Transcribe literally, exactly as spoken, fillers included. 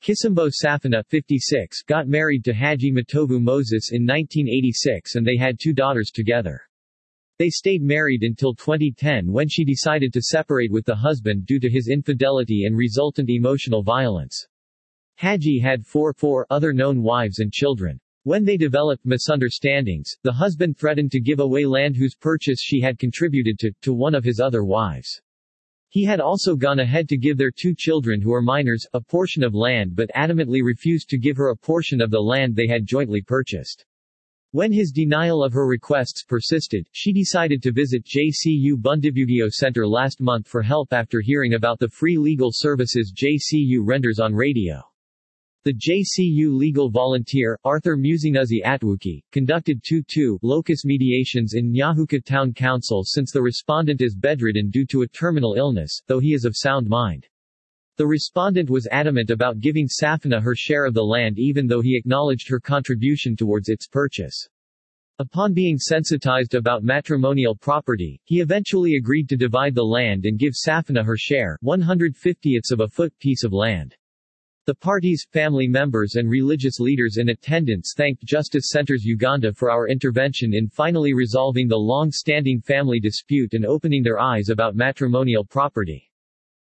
Kisimbo Safina, fifty-six, got married to Haji Matovu Moses in nineteen eighty-six and they had two daughters together. They stayed married until twenty ten when she decided to separate with the husband due to his infidelity and resultant emotional violence. Haji had four, four other known wives and children. When they developed misunderstandings, the husband threatened to give away land whose purchase she had contributed to, to one of his other wives. He had also gone ahead to give their two children who are minors, a portion of land but adamantly refused to give her a portion of the land they had jointly purchased. When his denial of her requests persisted, she decided to visit J C U Bundibugyo Center last month for help after hearing about the free legal services J C U renders on radio. The J C U legal volunteer, Arthur Musinazi Atwuki, conducted two two locus mediations in Nyahuka Town Council since the respondent is bedridden due to a terminal illness, though he is of sound mind. The respondent was adamant about giving Safina her share of the land even though he acknowledged her contribution towards its purchase. Upon being sensitized about matrimonial property, he eventually agreed to divide the land and give Safina her share, one hundred fiftieths of a foot piece of land. The parties, family members and religious leaders in attendance thanked Justice Centers Uganda for our intervention in finally resolving the long-standing family dispute and opening their eyes about matrimonial property.